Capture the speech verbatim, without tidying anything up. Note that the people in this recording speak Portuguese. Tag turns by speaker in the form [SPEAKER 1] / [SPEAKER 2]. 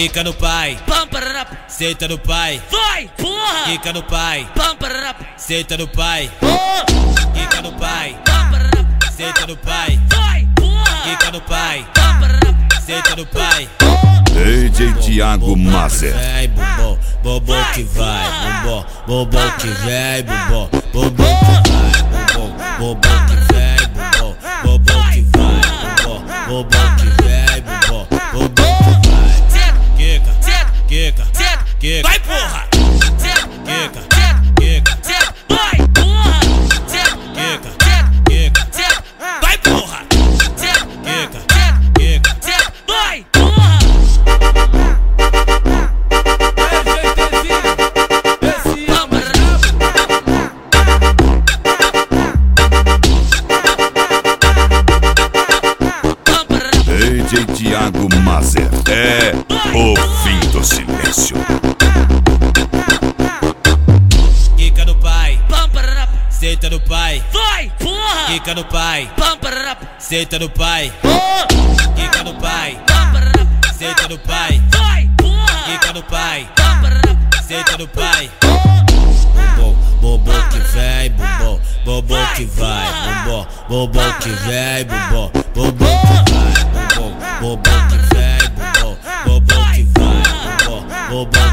[SPEAKER 1] Quica no pai,
[SPEAKER 2] pam parará,
[SPEAKER 1] senta no pai,
[SPEAKER 2] vai, porra,
[SPEAKER 1] quica no pai,
[SPEAKER 2] pam parará,
[SPEAKER 1] senta no pai,
[SPEAKER 2] oh,
[SPEAKER 1] quica no pai,
[SPEAKER 2] pam parará,
[SPEAKER 1] senta no pai,
[SPEAKER 2] vai, porra,
[SPEAKER 1] quica no pai,
[SPEAKER 2] pam parará,
[SPEAKER 1] senta no pai.
[SPEAKER 3] D J Thiago Mazer.
[SPEAKER 1] Vem, bobô, bobô que vai, bobô, bobô que vem, bobô, bobô que vai, bobô, bobô que vem, bobô, bobô que vai, bobô, bobô que vem, bobô, bobô que vai. Quica, quica, quica,
[SPEAKER 2] vai, porra,
[SPEAKER 1] quica, quica,
[SPEAKER 2] vai, porra,
[SPEAKER 1] quica, quica,
[SPEAKER 2] vai, porra,
[SPEAKER 1] quica, quica,
[SPEAKER 2] vai, porra.
[SPEAKER 3] D J Thiago Mazer é o fim do silêncio.
[SPEAKER 1] quica no pai,
[SPEAKER 2] Pam parará,
[SPEAKER 1] senta no pai,
[SPEAKER 2] vai, porra,
[SPEAKER 1] quica no pai,
[SPEAKER 2] pam parará,
[SPEAKER 1] senta no pai,
[SPEAKER 2] oh,
[SPEAKER 1] quica no pai,
[SPEAKER 2] pam parará,
[SPEAKER 1] senta no pai,
[SPEAKER 2] vai, porra,
[SPEAKER 1] quica no pai,
[SPEAKER 2] pam parará,
[SPEAKER 1] senta no pai.
[SPEAKER 2] oh,
[SPEAKER 1] Bobô, bobô que vem, bobô, bobô que vai, bobô, bobô que vem, bobô, bobô que vai, bobô, bobô que vem, bobô, bobô que vai, bobô, bobô